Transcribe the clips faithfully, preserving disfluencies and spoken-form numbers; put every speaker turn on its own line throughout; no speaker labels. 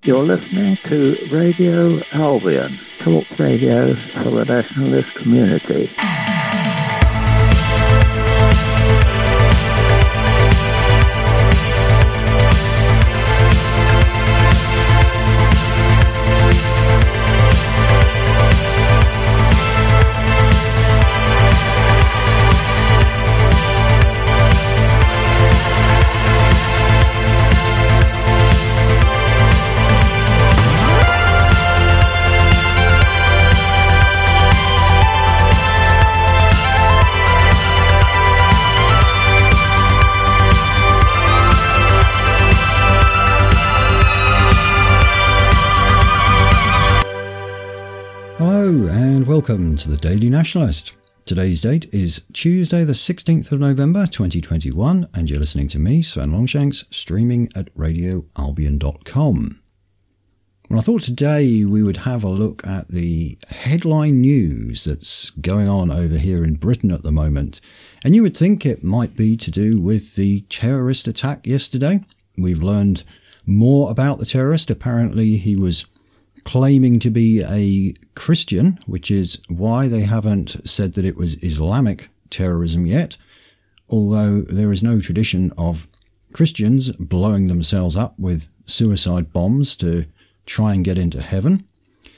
You're listening to Radio Albion, talk radio for the nationalist community.
Welcome to the Daily Nationalist. Today's date is Tuesday the sixteenth of November twenty twenty-one, and you're listening to me, Sven Longshanks, streaming at radio albion dot com. Well, I thought today we would have a look at the headline news that's going on over here in Britain at the moment, and you would think it might be to do with the terrorist attack yesterday. We've learned more about the terrorist. Apparently he was claiming to be a Christian, which is why they haven't said that it was Islamic terrorism yet, although there is no tradition of Christians blowing themselves up with suicide bombs to try and get into heaven.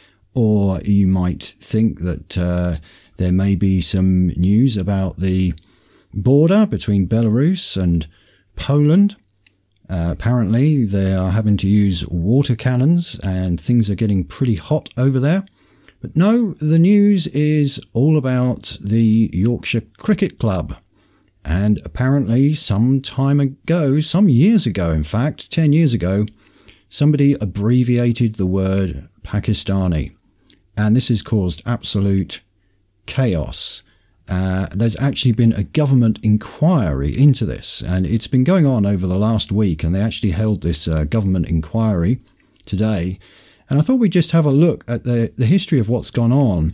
Or you might think that uh, there may be some news about the border between Belarus and Poland. Uh, apparently they are having to use water cannons and things are getting pretty hot over there. But no, the news is all about the Yorkshire Cricket Club. And apparently some time ago, some years ago in fact, ten years ago, somebody abbreviated the word Pakistani. And this has caused absolute chaos. Uh, there's actually been a government inquiry into this, and it's been going on over the last week, and they actually held this uh, government inquiry today. And I thought we'd just have a look at the, the history of what's gone on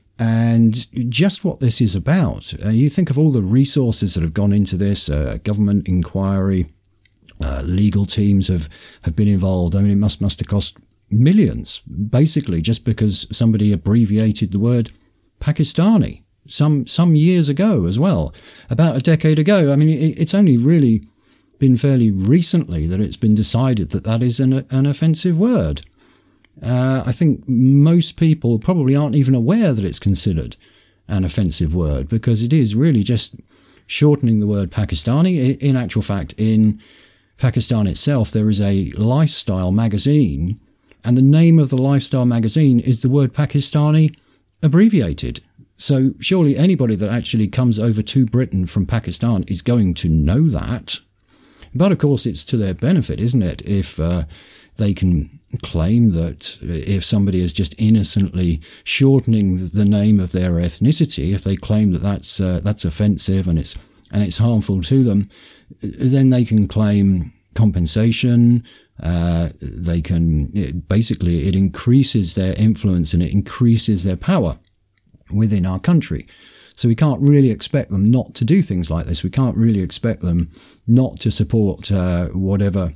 and just what this is about. Uh, you think of all the resources that have gone into this, uh, government inquiry, uh, legal teams have, have been involved. I mean, it must, must have cost millions, basically, just because somebody abbreviated the word Pakistani. Some some years ago as well, about a decade ago. I mean, it, it's only really been fairly recently that it's been decided that that is an, an offensive word. Uh, I think most people probably aren't even aware that it's considered an offensive word because it is really just shortening the word Pakistani. In actual fact, in Pakistan itself, there is a lifestyle magazine, and the name of the lifestyle magazine is the word Pakistani abbreviated. So surely anybody that actually comes over to Britain from Pakistan is going to know that. But of course it's to their benefit, isn't it, if uh, they can claim that if somebody is just innocently shortening the name of their ethnicity, if they claim that that's uh, that's offensive and it's and it's harmful to them, then they can claim compensation. Uh, they can it, basically it increases their influence and it increases their power within our country. So we can't really expect them not to do things like this. We can't really expect them not to support uh, whatever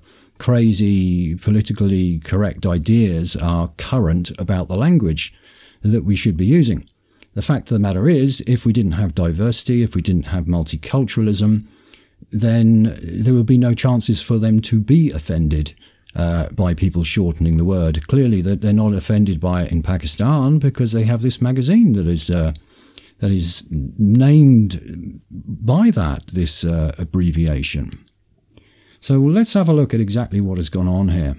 crazy politically correct ideas are current about the language that we should be using. The fact of the matter is, if we didn't have diversity, if we didn't have multiculturalism, then there would be no chances for them to be offended Uh, by people shortening the word. Clearly that they're not offended by it in Pakistan because they have this magazine that is uh, that is named by that, this uh, abbreviation. So let's have a look at exactly what has gone on here.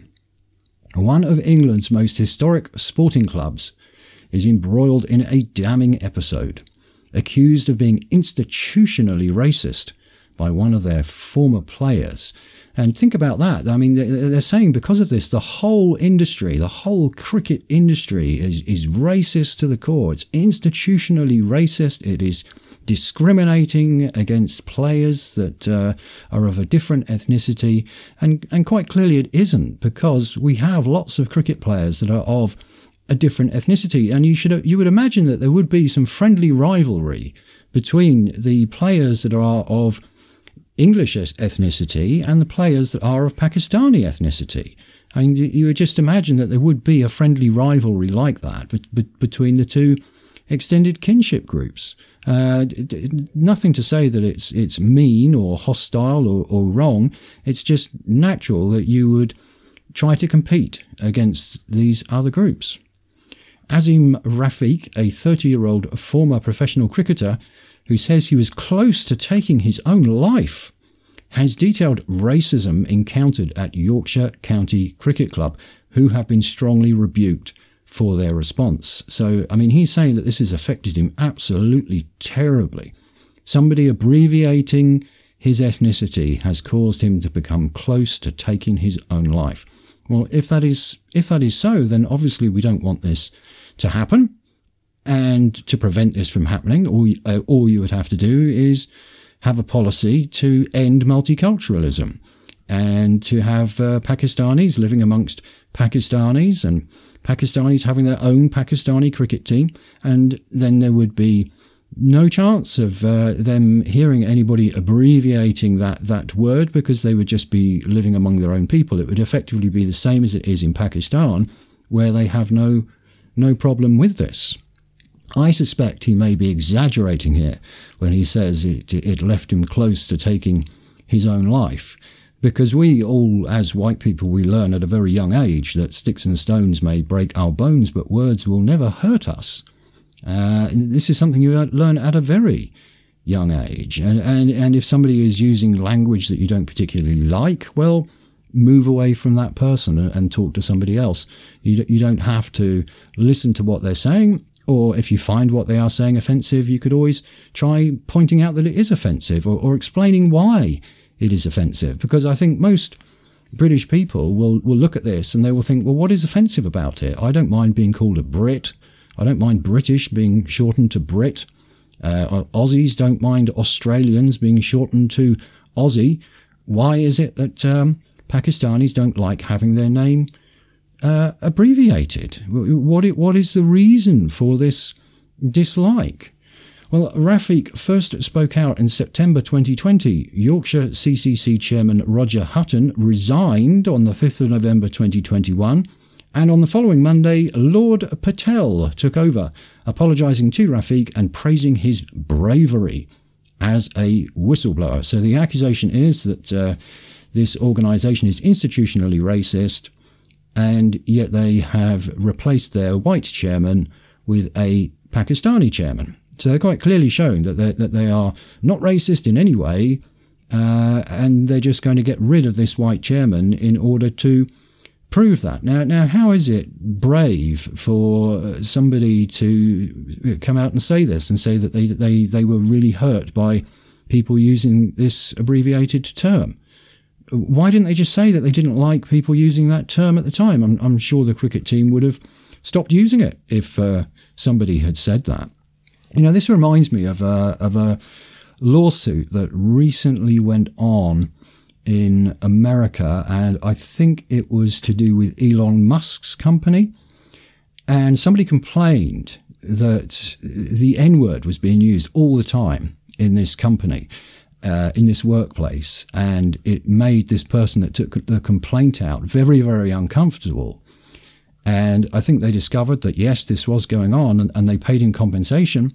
One of England's most historic sporting clubs is embroiled in a damning episode, accused of being institutionally racist by one of their former players. And think about that. I mean, they're saying because of this, the whole industry, the whole cricket industry is, is racist to the core. It's institutionally racist. It is discriminating against players that uh, are of a different ethnicity. And, and quite clearly it isn't, because we have lots of cricket players that are of a different ethnicity. And you should you would imagine that there would be some friendly rivalry between the players that are of English ethnicity and the players that are of Pakistani ethnicity. I mean, you would just imagine that there would be a friendly rivalry like that but, but between the two extended kinship groups. Uh, nothing to say that it's it's mean or hostile or, or wrong. It's just natural that you would try to compete against these other groups. Azim Rafiq, a thirty-year-old former professional cricketer who says he was close to taking his own life, has detailed racism encountered at Yorkshire County Cricket Club, who have been strongly rebuked for their response. So, I mean, he's saying that this has affected him absolutely terribly. Somebody abbreviating his ethnicity has caused him to become close to taking his own life. Well, if that is if that is so, then obviously we don't want this to happen. And to prevent this from happening, all, uh, all you would have to do is have a policy to end multiculturalism and to have uh, Pakistanis living amongst Pakistanis and Pakistanis having their own Pakistani cricket team. And then there would be no chance of uh, them hearing anybody abbreviating that, that word, because they would just be living among their own people. It would effectively be the same as it is in Pakistan, where they have no, no problem with this. I suspect he may be exaggerating here when he says it, it left him close to taking his own life, because we all, as white people, we learn at a very young age that sticks and stones may break our bones, but words will never hurt us. Uh, this is something you learn at a very young age. And, and, and if somebody is using language that you don't particularly like, well, move away from that person and, and talk to somebody else. You, you don't have to listen to what they're saying. Or if you find what they are saying offensive, you could always try pointing out that it is offensive, or, or explaining why it is offensive. Because I think most British people will, will look at this and they will think, well, what is offensive about it? I don't mind being called a Brit. I don't mind British being shortened to Brit. Uh, Aussies don't mind Australians being shortened to Aussie. Why is it that um, Pakistanis don't like having their name Uh, abbreviated? What it, what is the reason for this dislike? Well, Rafiq first spoke out in September twenty twenty. Yorkshire C C C chairman Roger Hutton resigned on the fifth of November twenty twenty-one, and on the following Monday, Lord Patel took over, apologising to Rafiq and praising his bravery as a whistleblower. So the accusation is that uh, this organisation is institutionally racist, and yet they have replaced their white chairman with a Pakistani chairman. So they're quite clearly showing that, that they are not racist in any way, uh, and they're just going to get rid of this white chairman in order to prove that. Now, now, how is it brave for somebody to come out and say this and say that they, they, they were really hurt by people using this abbreviated term? Why didn't they just say that they didn't like people using that term at the time? I'm, I'm sure the cricket team would have stopped using it if uh, somebody had said that. You know, this reminds me of a, of a lawsuit that recently went on in America, and I think it was to do with Elon Musk's company. And somebody complained that the N-word was being used all the time in this company. Uh, in this workplace, and it made this person that took the complaint out very, very uncomfortable. And I think they discovered that, yes, this was going on, and, and they paid him compensation.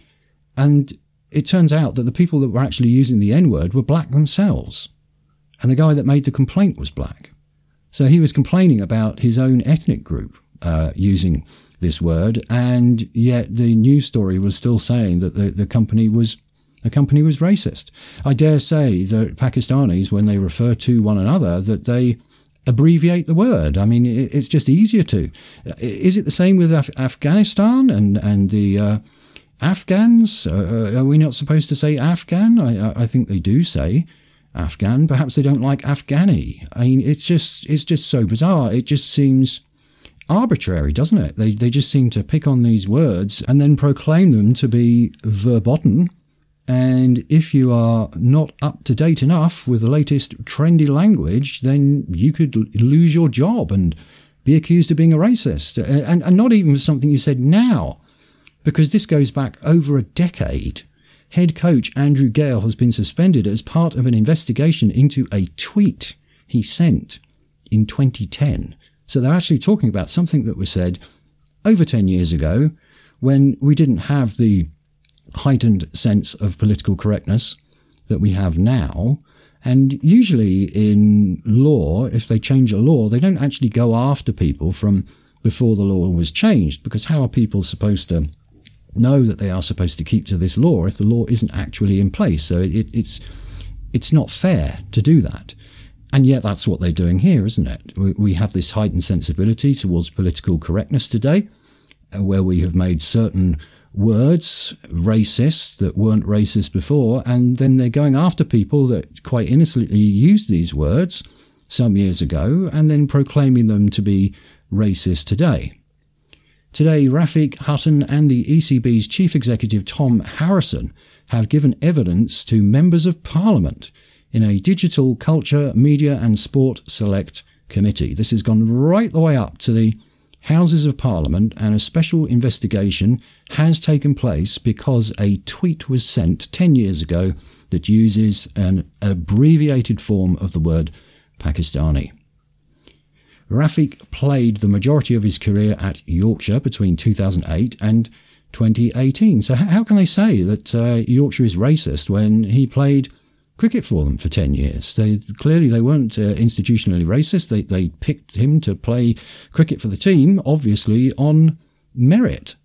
And it turns out that the people that were actually using the N-word were black themselves. And the guy that made the complaint was black. So he was complaining about his own ethnic group uh, using this word, and yet the news story was still saying that the, the company was The company was racist. I dare say that Pakistanis, when they refer to one another, that they abbreviate the word. I mean, it's just easier to. Is it the same with Af- Afghanistan and, and the uh, Afghans? Uh, are we not supposed to say Afghan? I, I think they do say Afghan. Perhaps they don't like Afghani. I mean, it's just it's just so bizarre. It just seems arbitrary, doesn't it? They, they just seem to pick on these words and then proclaim them to be verboten. And if you are not up to date enough with the latest trendy language, then you could lose your job and be accused of being a racist. And, and not even something you said now, because this goes back over a decade. Head coach Andrew Gale has been suspended as part of an investigation into a tweet he sent in twenty ten. So they're actually talking about something that was said over ten years ago when we didn't have the heightened sense of political correctness that we have now. And usually in law, if they change a law, they don't actually go after people from before the law was changed, because how are people supposed to know that they are supposed to keep to this law if the law isn't actually in place? So it, it's it's not fair to do that. And yet that's what they're doing here, isn't it? We, we have this heightened sensibility towards political correctness today, where we have made certain words racist that weren't racist before, and then they're going after people that quite innocently used these words some years ago and then proclaiming them to be racist today. Today, Rafiq Hutton and the E C B's Chief Executive Tom Harrison have given evidence to members of Parliament in a Digital Culture, Media and Sport Select Committee. This has gone right the way up to the Houses of Parliament, and a special investigation has taken place because a tweet was sent ten years ago that uses an abbreviated form of the word Pakistani. Rafiq played the majority of his career at Yorkshire between two thousand eight and twenty eighteen. So how can they say that uh, Yorkshire is racist when he played cricket for them for ten years? They clearly they weren't uh, institutionally racist. They they picked him to play cricket for the team, obviously on merit.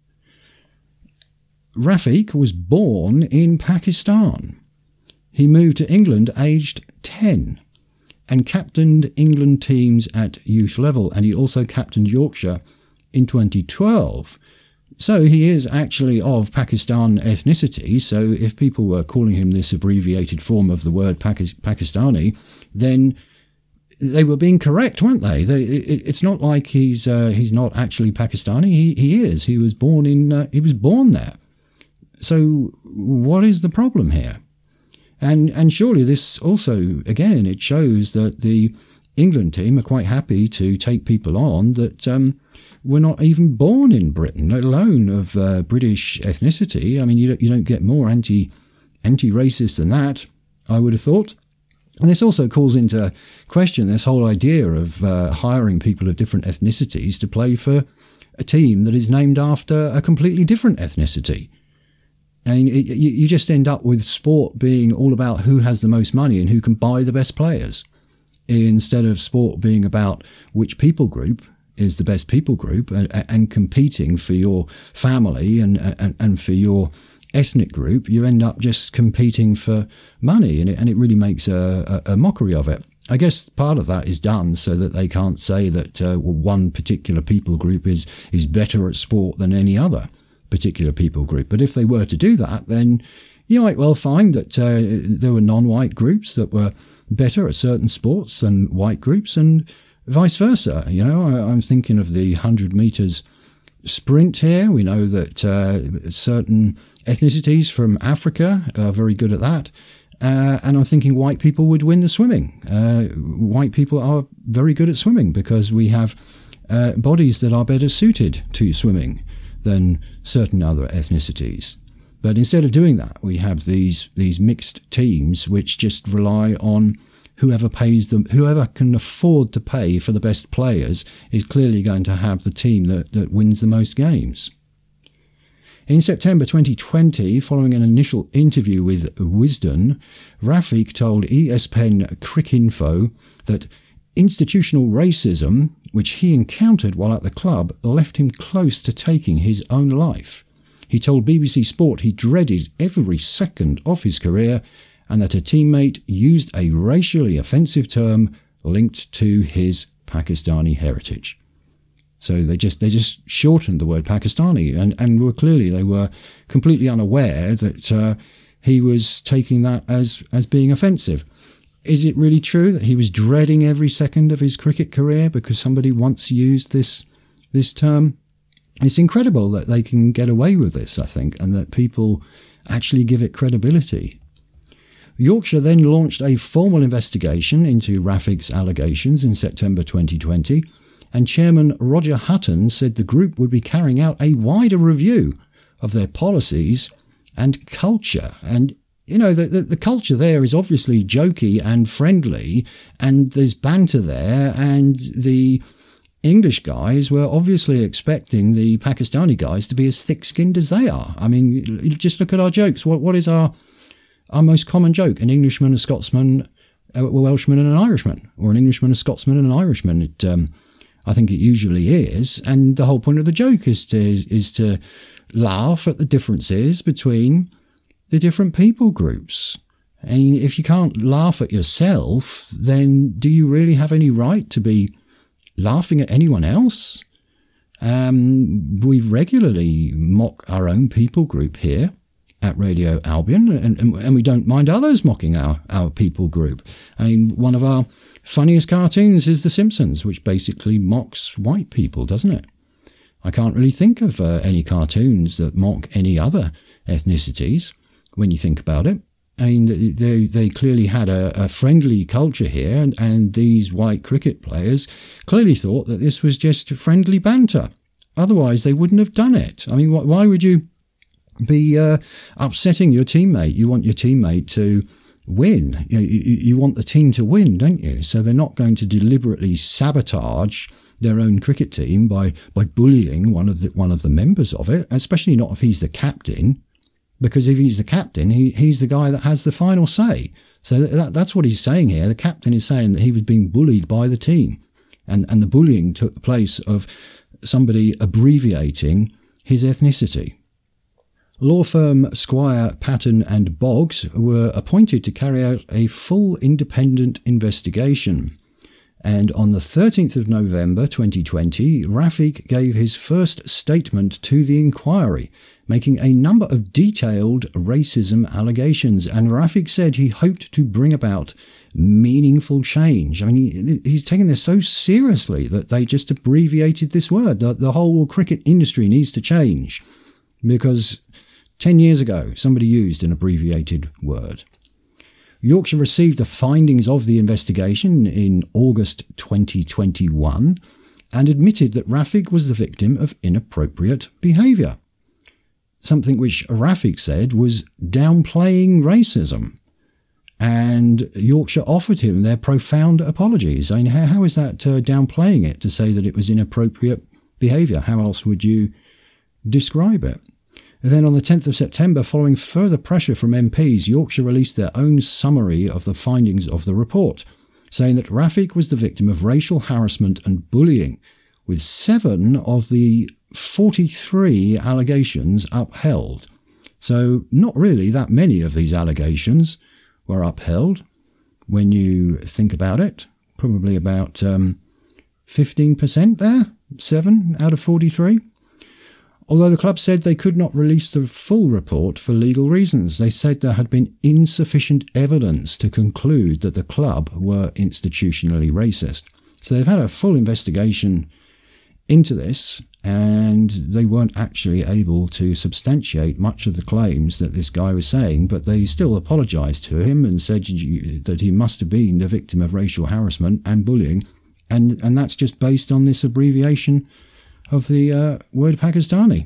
Rafiq was born in Pakistan. He moved to England aged ten and captained England teams at youth level, and he also captained Yorkshire in twenty twelve. So he is actually of Pakistan ethnicity, so if people were calling him this abbreviated form of the word Pakistani, then they were being correct, weren't they? they it, it's not like he's uh, he's not actually Pakistani. He he is. He was born in uh, he was born there. So what is the problem here? And and surely this also, again, it shows that the England team are quite happy to take people on that um, were not even born in Britain, let alone of uh, British ethnicity. I mean, you don't, you don't get more anti, anti-racist than that, I would have thought. And this also calls into question this whole idea of uh, hiring people of different ethnicities to play for a team that is named after a completely different ethnicity. And it, you, you just end up with sport being all about who has the most money and who can buy the best players, instead of sport being about which people group is the best people group and, and competing for your family and, and, and for your ethnic group. You end up just competing for money, and it, and it really makes a, a, a mockery of it. I guess part of that is done so that they can't say that uh, well, one particular people group is, is better at sport than any other particular people group. But if they were to do that, then you might well find that uh, there were non-white groups that were better at certain sports than white groups, and vice versa. You know, I, I'm thinking of the one hundred metres sprint here. We know that uh, certain ethnicities from Africa are very good at that. Uh, and I'm thinking white people would win the swimming. Uh, white people are very good at swimming because we have uh, bodies that are better suited to swimming than certain other ethnicities. But instead of doing that, we have these these mixed teams which just rely on whoever pays them, whoever can afford to pay for the best players is clearly going to have the team that, that wins the most games. In September twenty twenty, following an initial interview with Wisden, Rafiq told E S P N Cricinfo that institutional racism, which he encountered while at the club, left him close to taking his own life. He told B B C Sport he dreaded every second of his career and that a teammate used a racially offensive term linked to his Pakistani heritage. So they just they just shortened the word Pakistani, and, and were clearly they were completely unaware that uh, he was taking that as, as being offensive. Is it really true that he was dreading every second of his cricket career because somebody once used this this term? It's incredible that they can get away with this, I think, and that people actually give it credibility. Yorkshire then launched a formal investigation into Rafiq's allegations in September twenty twenty, and Chairman Roger Hutton said the group would be carrying out a wider review of their policies and culture. And you know, the, the, the culture there is obviously jokey and friendly, and there's banter there, and the English guys were obviously expecting the Pakistani guys to be as thick-skinned as they are. I mean, just look at our jokes. What What is our, our most common joke? An Englishman, a Scotsman, a Welshman and an Irishman, or an Englishman, a Scotsman and an Irishman. It, um, I think it usually is, and the whole point of the joke is to is to laugh at the differences between the different people groups. And if you can't laugh at yourself, then do you really have any right to be laughing at anyone else? Um, we regularly mock our own people group here at Radio Albion, and, and, and we don't mind others mocking our, our people group. I mean, one of our funniest cartoons is The Simpsons, which basically mocks white people, doesn't it? I can't really think of uh, any cartoons that mock any other ethnicities when you think about it. I mean, they they clearly had a, a friendly culture here, and, and these white cricket players clearly thought that this was just friendly banter. Otherwise, they wouldn't have done it. I mean, wh- why would you be uh, upsetting your teammate? You want your teammate to win. You, you, you want the team to win, don't you? So they're not going to deliberately sabotage their own cricket team by by bullying one of the one of the members of it, especially not if he's the captain. Because if he's the captain, he, he's the guy that has the final say. So that, that's what he's saying here. The captain is saying that he was being bullied by the team. And, and the bullying took the place of somebody abbreviating his ethnicity. Law firm Squire, Patton and Boggs were appointed to carry out a full independent investigation. And on the thirteenth of November twenty twenty, Rafiq gave his first statement to the inquiry, making a number of detailed racism allegations. And Rafiq said he hoped to bring about meaningful change. I mean, he, he's taken this so seriously that they just abbreviated this word. The, the whole cricket industry needs to change because ten years ago, somebody used an abbreviated word. Yorkshire received the findings of the investigation in August twenty twenty-one and admitted that Rafiq was the victim of inappropriate behaviour. Something which Rafiq said was downplaying racism. And Yorkshire offered him their profound apologies. I mean, how, how is that uh, downplaying it to say that it was inappropriate behaviour? How else would you describe it? And then on the tenth of September, following further pressure from M Ps, Yorkshire released their own summary of the findings of the report, saying that Rafiq was the victim of racial harassment and bullying, with seven of the forty-three allegations upheld. So not really that many of these allegations were upheld when you think about it. Probably about um, fifteen percent there, seven out of forty-three. Although the club said they could not release the full report for legal reasons. They said there had been insufficient evidence to conclude that the club were institutionally racist. So they've had a full investigation into this, and they weren't actually able to substantiate much of the claims that this guy was saying, but they still apologised to him and said that he must have been the victim of racial harassment and bullying, and, and that's just based on this abbreviation of the uh, word Pakistani.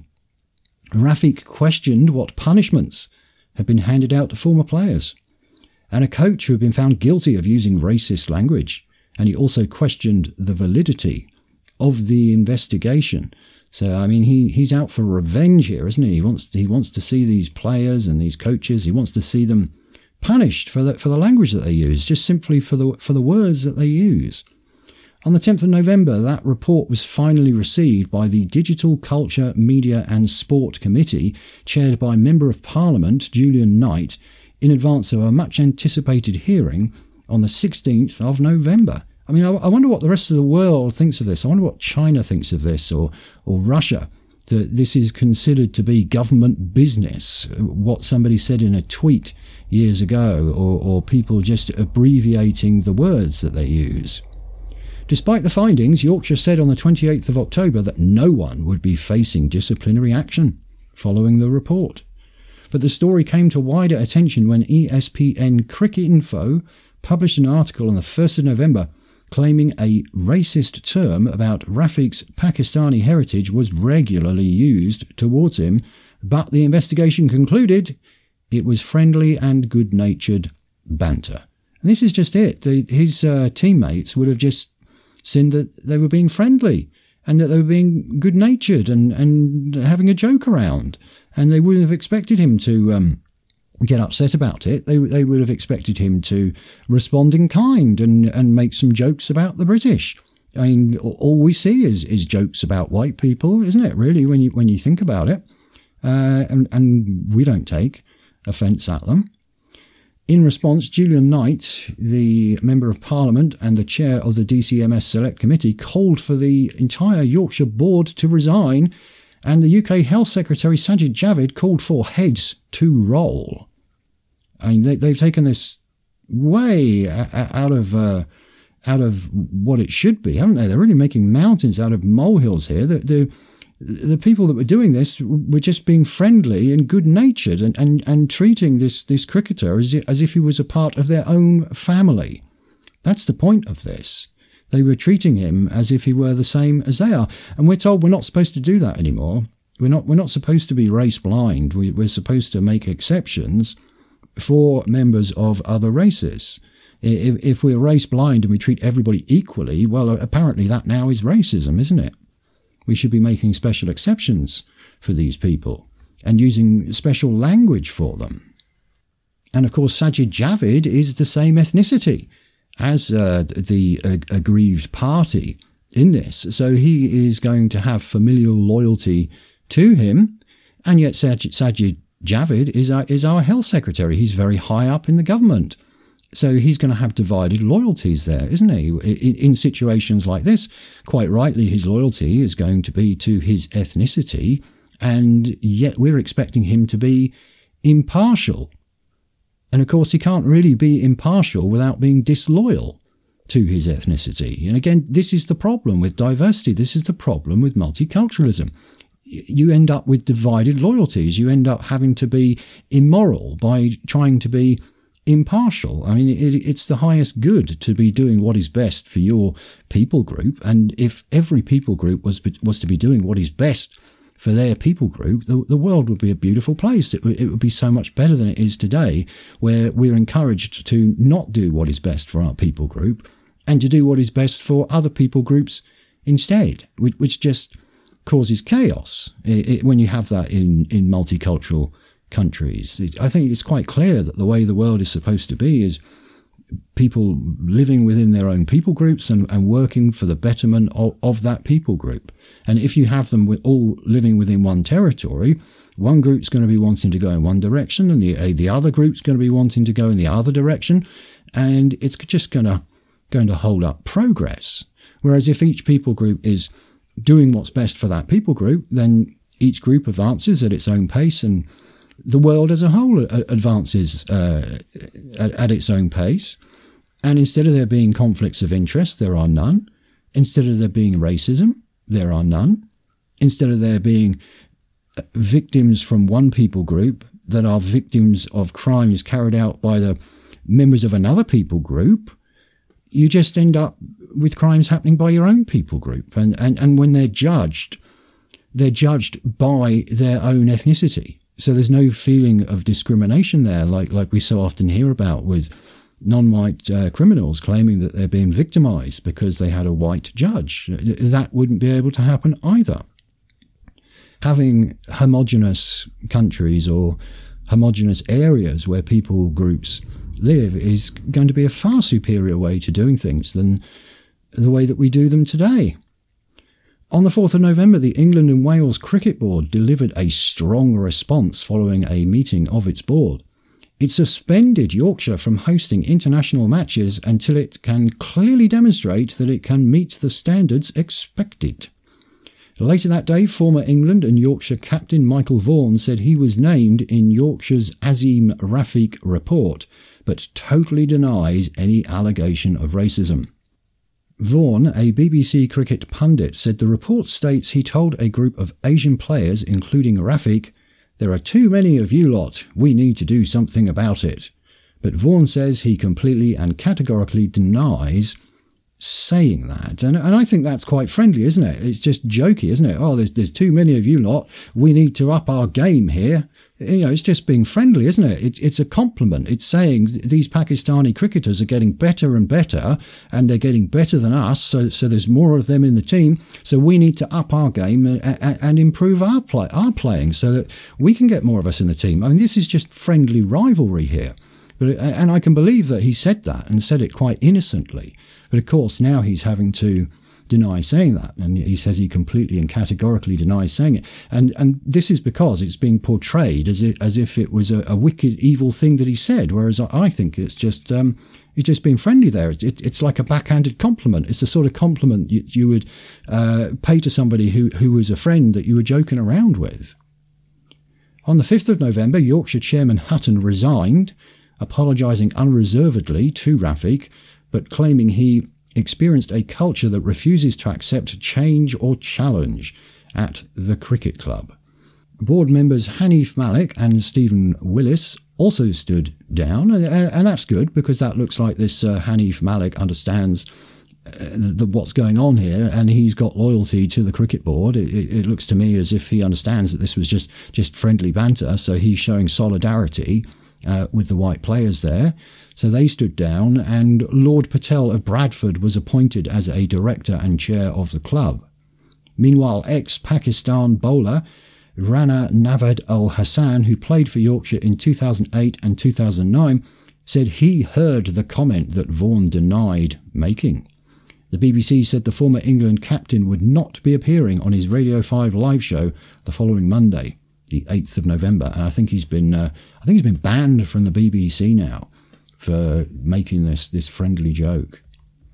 Rafiq questioned what punishments had been handed out to former players, and a coach who had been found guilty of using racist language, and he also questioned the validity of the investigation. So, I mean, he, he's out for revenge here, isn't he? He wants he wants to see these players and these coaches, he wants to see them punished for the, for the language that they use, just simply for the for the words that they use. On the tenth of November, that report was finally received by the Digital Culture, Media and Sport Committee, chaired by Member of Parliament Julian Knight, in advance of a much-anticipated hearing on the sixteenth of November. I mean, I wonder what the rest of the world thinks of this. I wonder what China thinks of this, or or Russia, that this is considered to be government business, what somebody said in a tweet years ago, or, or people just abbreviating the words that they use. Despite the findings, Yorkshire said on the twenty-eighth of October that no one would be facing disciplinary action following the report. But the story came to wider attention when E S P N Cricket Info published an article on the first of November claiming a racist term about Rafiq's Pakistani heritage was regularly used towards him, but the investigation concluded It was friendly and good-natured banter. And this is just it. The, his uh, teammates would have just seen that they were being friendly and that they were being good-natured and, and having a joke around. And they wouldn't have expected him to um, get upset about it. They they would have expected him to respond in kind and, and make some jokes about the British. I mean, all we see is, is jokes about white people, isn't it, really, when you when you think about it? Uh, and, and we don't take offence at them. In response, Julian Knight, the Member of Parliament and the chair of the D C M S Select Committee, called for the entire Yorkshire board to resign, and the U K Health Secretary Sajid Javid called for heads to roll. I mean, they, they've taken this way out of uh, out of what it should be, haven't they? They're really making mountains out of molehills here. The, the, the people that were doing this were just being friendly and good-natured and, and, and treating this, this cricketer as if, as if he was a part of their own family. That's the point of this. They were treating him as if he were the same as they are. And we're told we're not supposed to do that anymore. We're not, we're not supposed to be race blind. We, we're supposed to make exceptions for members of other races. If, if we're race blind and we treat everybody equally, well, apparently that now is racism, isn't it? We should be making special exceptions for these people and using special language for them. And of course, Sajid Javid is the same ethnicity as uh, the uh, aggrieved party in this. So he is going to have familial loyalty to him. And yet Sajid, Sajid Javid is our, is our health secretary. He's very high up in the government. So he's going to have divided loyalties there, isn't he? In, in situations like this, quite rightly, his loyalty is going to be to his ethnicity, and yet we're expecting him to be impartial. And of course, he can't really be impartial without being disloyal to his ethnicity. And again, this is the problem with diversity. This is the problem with multiculturalism. You end up with divided loyalties. You end up having to be immoral by trying to be impartial. I mean, it, it's the highest good to be doing what is best for your people group. And if every people group was was to be doing what is best for their people group, the, the world would be a beautiful place. It, it would be so much better than it is today, where we're encouraged to not do what is best for our people group and to do what is best for other people groups instead, which, which just causes chaos it, it, when you have that in, in multicultural countries. I think it's quite clear that the way the world is supposed to be is people living within their own people groups and, and working for the betterment of, of that people group. And if you have them with all living within one territory, one group's going to be wanting to go in one direction and the the other group's going to be wanting to go in the other direction, and it's just going to going to hold up progress. Whereas if each people group is doing what's best for that people group, then each group advances at its own pace, and the world as a whole advances uh, at, at its own pace. And instead of there being conflicts of interest, there are none. Instead of there being racism, there are none. Instead of there being victims from one people group that are victims of crimes carried out by the members of another people group, you just end up with crimes happening by your own people group. And, and, and when they're judged, they're judged by their own ethnicity. So there's no feeling of discrimination there, like like we so often hear about with non-white uh, criminals claiming that they're being victimized because they had a white judge. That wouldn't be able to happen either. Having homogenous countries or homogenous areas where people groups live is going to be a far superior way to doing things than the way that we do them today. On the fourth of November, the England and Wales Cricket Board delivered a strong response following a meeting of its board. It suspended Yorkshire from hosting international matches until it can clearly demonstrate that it can meet the standards expected. Later that day, former England and Yorkshire captain Michael Vaughan said he was named in Yorkshire's Azeem Rafiq report, but totally denies any allegation of racism. Vaughan, a B B C cricket pundit, said the report states he told a group of Asian players, including Rafiq, "There are too many of you lot, we need to do something about it." But Vaughan says he completely and categorically denies saying that. And and I think that's quite friendly, isn't it? It's just jokey, isn't it? Oh, there's there's too many of you lot. We need to up our game here. You know, it's just being friendly, isn't it? it? It's a compliment. It's saying these Pakistani cricketers are getting better and better, and they're getting better than us, so so there's more of them in the team, so we need to up our game and, and, and improve our play, our playing so that we can get more of us in the team. I mean, this is just friendly rivalry here. But, and I can believe that he said that and said it quite innocently. But of course, now he's having to deny saying that, and he says he completely and categorically denies saying it, and and this is because it's being portrayed as if, as if it was a, a wicked, evil thing that he said, whereas I think it's just um, he's just being friendly there. It, it, it's like a backhanded compliment. It's the sort of compliment you, you would uh, pay to somebody who who was a friend that you were joking around with. On the fifth of November, Yorkshire Chairman Hutton resigned, apologising unreservedly to Rafiq, but claiming he experienced a culture that refuses to accept change or challenge at the cricket club. Board members Hanif Malik and Stephen Willis also stood down, and that's good because that looks like this uh, Hanif Malik understands uh, the, what's going on here, and he's got loyalty to the cricket board. It, it looks to me as if he understands that this was just, just friendly banter, so he's showing solidarity uh, with the white players there. So they stood down, and Lord Patel of Bradford was appointed as a director and chair of the club. Meanwhile, ex-Pakistan bowler Rana Navad Al Hassan, who played for Yorkshire in two thousand eight and two thousand nine, said he heard the comment that Vaughan denied making. The B B C said the former England captain would not be appearing on his Radio five live show the following Monday, the eighth of November, and I think he's been uh, I think he's been banned from the B B C now for making this, this friendly joke.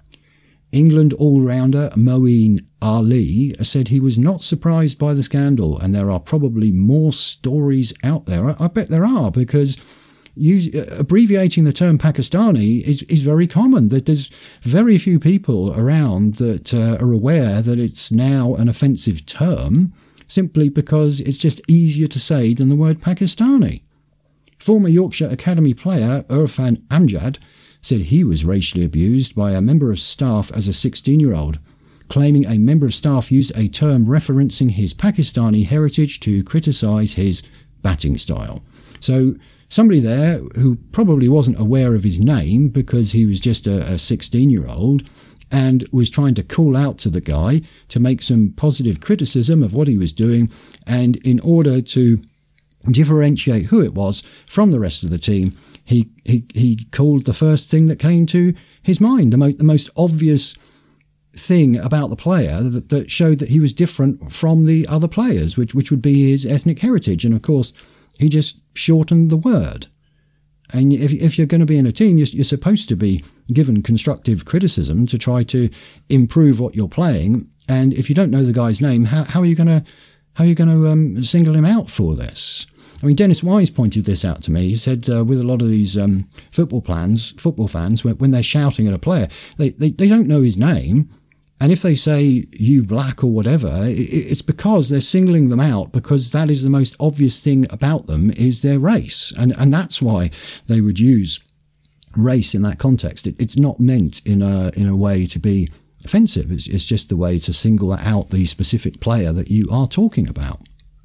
England all-rounder Moeen Ali said he was not surprised by the scandal, and there are probably more stories out there. I, I bet there are, because use, uh, abbreviating the term Pakistani is, is very common. There's very few people around that uh, are aware that it's now an offensive term, simply because it's just easier to say than the word Pakistani. Former Yorkshire Academy player Irfan Amjad said he was racially abused by a member of staff as a sixteen-year-old, claiming a member of staff used a term referencing his Pakistani heritage to criticise his batting style. So somebody there who probably wasn't aware of his name because he was just a sixteen-year-old and was trying to call out to the guy to make some positive criticism of what he was doing, and in order to differentiate who it was from the rest of the team, he he he called the first thing that came to his mind, the, mo- the most obvious thing about the player that, that showed that he was different from the other players, which which would be his ethnic heritage. And of course, he just shortened the word. And if if you're going to be in a team, you're, you're supposed to be given constructive criticism to try to improve what you're playing. And if you don't know the guy's name, how how are you going to how are you going to um, single him out for this? I mean, Dennis Wise pointed this out to me. He said uh, with a lot of these um, football plans, football fans, when, when they're shouting at a player, they, they, they don't know his name. And if they say, you black or whatever, it, it's because they're singling them out, because that is the most obvious thing about them is their race. And, and that's why they would use race in that context. It, it's not meant in a, in a way to be offensive. It's, it's just the way to single out the specific player that you are talking about.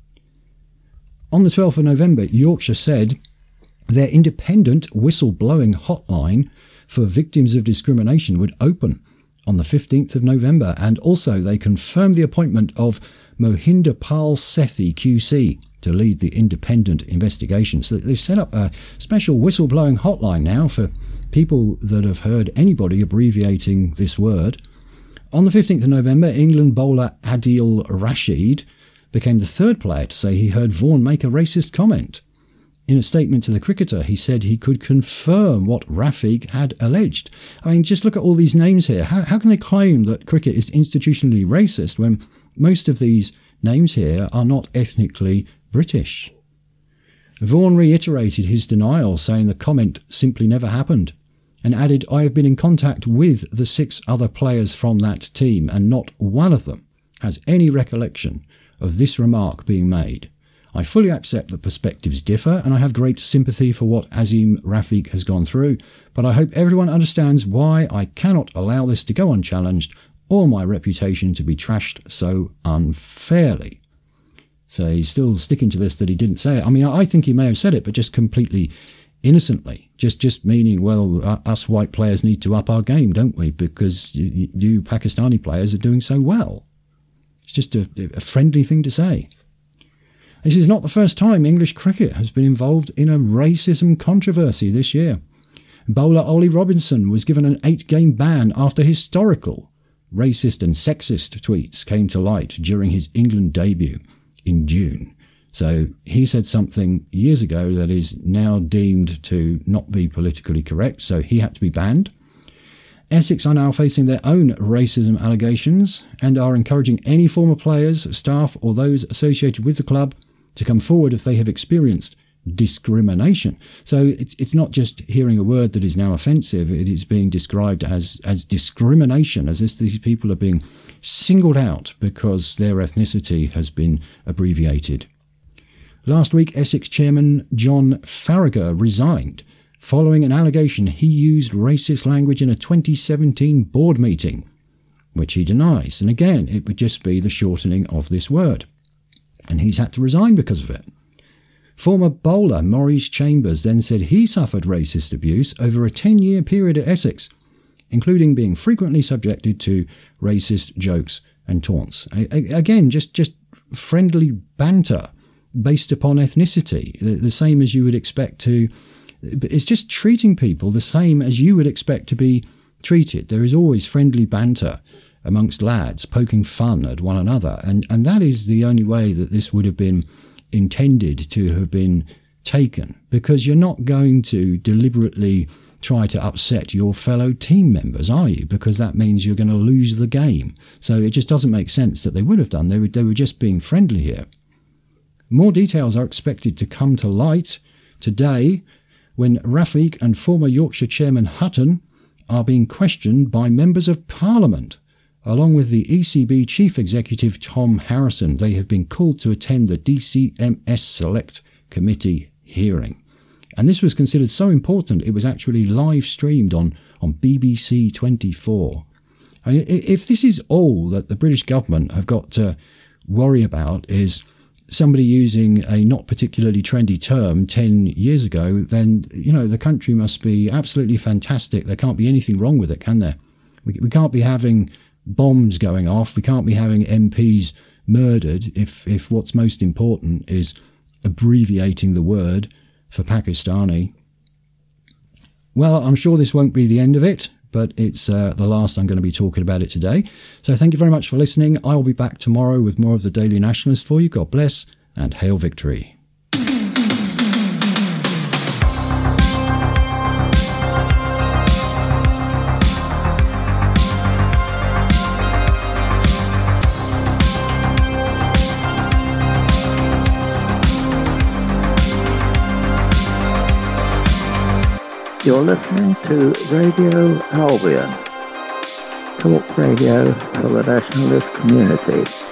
On the twelfth of November, Yorkshire said their independent whistle-blowing hotline for victims of discrimination would open on the fifteenth of November, and also they confirmed the appointment of Mohinder Pal Sethi Q C to lead the independent investigation. So they've set up a special whistle-blowing hotline now for people that have heard anybody abbreviating this word. On the fifteenth of November, England bowler Adil Rashid became the third player to say he heard Vaughan make a racist comment. In a statement to the Cricketer, he said he could confirm what Rafiq had alleged. I mean, just look at all these names here. How, how can they claim that cricket is institutionally racist when most of these names here are not ethnically British? Vaughan reiterated his denial, saying the comment simply never happened, and added, I have been in contact with the six other players from that team, and not one of them has any recollection of this remark being made. I fully accept that perspectives differ, and I have great sympathy for what Azim Rafiq has gone through, but I hope everyone understands why I cannot allow this to go unchallenged or my reputation to be trashed so unfairly. So he's still sticking to this that he didn't say it. I mean, I think he may have said it, but just completely innocently, just just meaning, well, uh, us white players need to up our game, don't we? Because you, you Pakistani players are doing so well. It's just a, a friendly thing to say. This is not the first time English cricket has been involved in a racism controversy this year. Bowler Ollie Robinson was given an eight-game ban after historical racist and sexist tweets came to light during his England debut in June. So he said something years ago that is now deemed to not be politically correct, so he had to be banned. Essex are now facing their own racism allegations and are encouraging any former players, staff or those associated with the club to come forward if they have experienced discrimination. So it's, it's not just hearing a word that is now offensive, it is being described as, as discrimination, as if these people are being singled out because their ethnicity has been abbreviated. Last week, Essex chairman John Farragher resigned following an allegation he used racist language in a twenty seventeen board meeting, which he denies. And again, it would just be the shortening of this word. And he's had to resign because of it. Former bowler Maurice Chambers then said he suffered racist abuse over a ten-year period at Essex, including being frequently subjected to racist jokes and taunts. Again, just, just friendly banter based upon ethnicity, the, the same as you would expect to... It's just treating people the same as you would expect to be treated. There is always friendly banter amongst lads, poking fun at one another. And, and that is the only way that this would have been intended to have been taken, because you're not going to deliberately try to upset your fellow team members, are you? Because that means you're going to lose the game. So it just doesn't make sense that they would have done. They were, they were just being friendly here. More details are expected to come to light today when Rafiq and former Yorkshire chairman Hutton are being questioned by members of Parliament. Along with the E C B Chief Executive Tom Harrison, they have been called to attend the D C M S Select Committee hearing. And this was considered so important, it was actually live streamed on, on B B C twenty-four. I mean, if this is all that the British government have got to worry about is somebody using a not particularly trendy term ten years ago, then, you know, the country must be absolutely fantastic. There can't be anything wrong with it, can there? We, we can't be having bombs going off. We can't be having M Ps murdered if, if what's most important is abbreviating the word for Pakistani. Well, I'm sure this won't be the end of it, but it's uh, the last I'm going to be talking about it today. So thank you very much for listening. I will be back tomorrow with more of the Daily Nationalist for you. God bless and hail victory.
You're listening to Radio Albion, talk radio for the nationalist community.